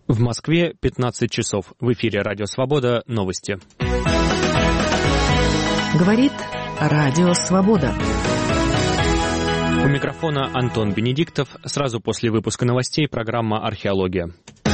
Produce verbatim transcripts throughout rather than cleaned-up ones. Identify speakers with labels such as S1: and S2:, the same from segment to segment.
S1: В Москве пятнадцать часов. В эфире «Радио Свобода». Новости.
S2: Говорит «Радио Свобода».
S1: У микрофона Антон Бенедиктов. Сразу после выпуска новостей программа «Археология».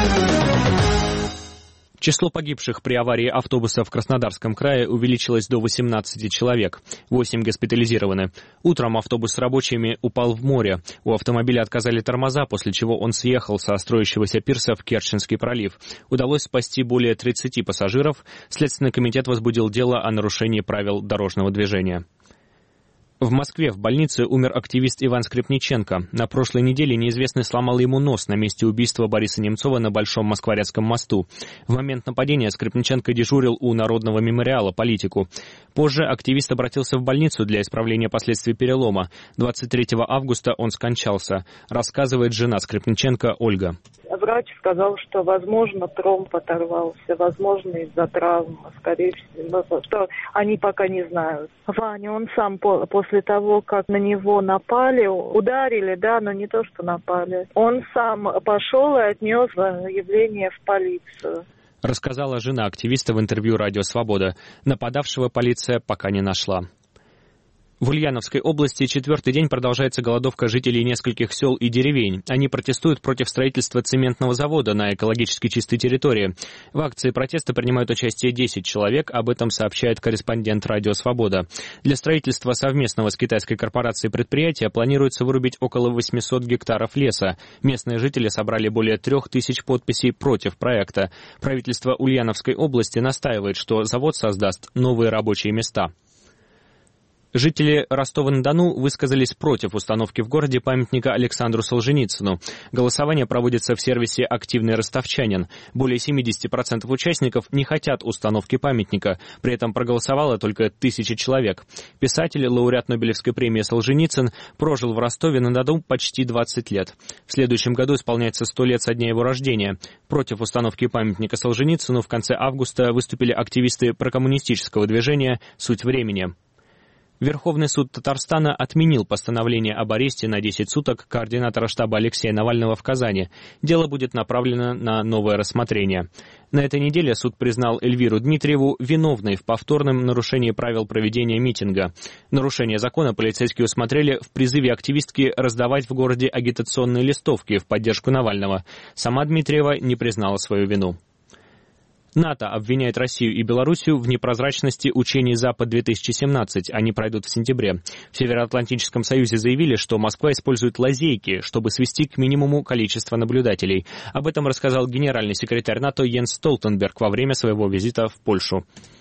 S1: Число погибших при аварии автобуса в Краснодарском крае увеличилось до восемнадцати человек. восемь госпитализированы. Утром автобус с рабочими упал в море. У автомобиля отказали тормоза, после чего он съехал со строящегося пирса в Керченский пролив. Удалось спасти более тридцати пассажиров. Следственный комитет возбудил дело о нарушении правил дорожного движения. В Москве в больнице умер активист Иван Скрипниченко. На прошлой неделе неизвестный сломал ему нос на месте убийства Бориса Немцова на Большом Москворецком мосту. В момент нападения Скрипниченко дежурил у Народного мемориала политику. Позже активист обратился в больницу для исправления последствий перелома. двадцать третьего августа он скончался, рассказывает жена Скрипниченко Ольга.
S3: Врач сказал, что, возможно, тромб оторвался, возможно, из-за травмы, скорее всего, что они пока не знают. Ваня, он сам по- после того, как на него напали, ударили, да, но не то, что напали. Он сам пошел и отнес заявление в полицию.
S1: Рассказала жена активиста в интервью «Радио Свобода». Нападавшего полиция пока не нашла. В Ульяновской области четвертый день продолжается голодовка жителей нескольких сел и деревень. Они протестуют против строительства цементного завода на экологически чистой территории. В акции протеста принимают участие десять человек, об этом сообщает корреспондент «Радио Свобода». Для строительства совместного с китайской корпорацией предприятия планируется вырубить около восьмисот гектаров леса. Местные жители собрали более трех тысяч подписей против проекта. Правительство Ульяновской области настаивает, что завод создаст новые рабочие места. Жители Ростова-на-Дону высказались против установки в городе памятника Александру Солженицыну. Голосование проводится в сервисе «Активный ростовчанин». Более семьдесят процентов участников не хотят установки памятника. При этом проголосовало только тысяча человек. Писатель, лауреат Нобелевской премии Солженицын, прожил в Ростове-на-Дону почти двадцать лет. В следующем году исполняется сто лет со дня его рождения. Против установки памятника Солженицыну в конце августа выступили активисты прокоммунистического движения «Суть времени». Верховный суд Татарстана отменил постановление об аресте на десять суток координатора штаба Алексея Навального в Казани. Дело будет направлено на новое рассмотрение. На этой неделе суд признал Эльвиру Дмитриеву виновной в повторном нарушении правил проведения митинга. Нарушение закона полицейские усмотрели в призыве активистки раздавать в городе агитационные листовки в поддержку Навального. Сама Дмитриева не признала свою вину. НАТО обвиняет Россию и Белоруссию в непрозрачности учений «Запад-две тысячи семнадцать». Они пройдут в сентябре. В Североатлантическом союзе заявили, что Москва использует лазейки, чтобы свести к минимуму количество наблюдателей. Об этом рассказал генеральный секретарь НАТО Йенс Столтенберг во время своего визита в Польшу.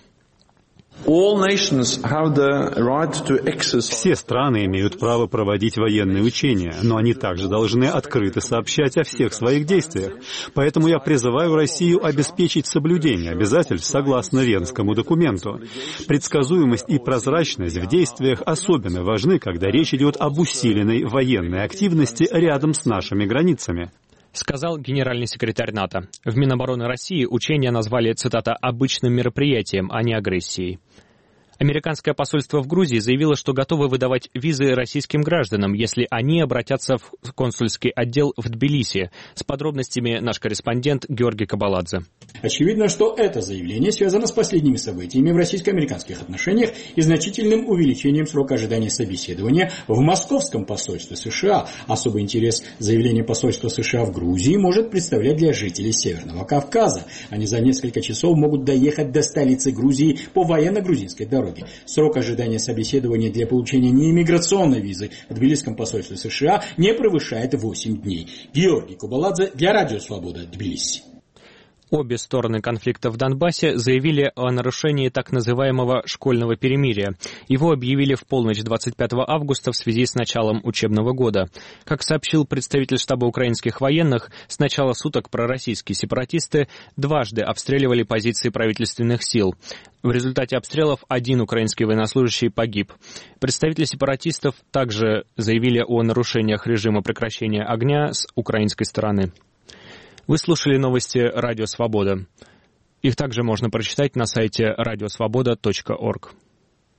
S4: Все страны имеют право проводить военные учения, но они также должны открыто сообщать о всех своих действиях. Поэтому я призываю Россию обеспечить соблюдение обязательств согласно Венскому документу. Предсказуемость и прозрачность в действиях особенно важны, когда речь идет об усиленной военной активности рядом с нашими границами.
S1: Сказал генеральный секретарь НАТО. В Минобороны России учения назвали, цитата, «обычным мероприятием, а не агрессией». Американское посольство в Грузии заявило, что готово выдавать визы российским гражданам, если они обратятся в консульский отдел в Тбилиси. С подробностями наш корреспондент Георгий Кабаладзе.
S5: Очевидно, что это заявление связано с последними событиями в российско-американских отношениях и значительным увеличением срока ожидания собеседования в Московском посольстве США. Особый интерес заявления посольства США в Грузии может представлять для жителей Северного Кавказа. Они за несколько часов могут доехать до столицы Грузии по военно-грузинской дороге. Срок ожидания собеседования для получения неиммиграционной визы в Тбилисском посольстве США не превышает восемь дней. Георгий Кабаладзе для Радио Свобода, Тбилиси.
S1: Обе стороны конфликта в Донбассе заявили о нарушении так называемого школьного перемирия. Его объявили в полночь двадцать пятого августа в связи с началом учебного года. Как сообщил представитель штаба украинских военных, с начала суток пророссийские сепаратисты дважды обстреливали позиции правительственных сил. В результате обстрелов один украинский военнослужащий погиб. Представители сепаратистов также заявили о нарушениях режима прекращения огня с украинской стороны. Вы слушали новости «Радио Свобода». Их также можно прочитать на сайте радиосвобода точка орг.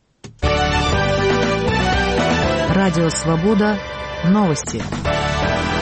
S2: Радио Свобода. Новости.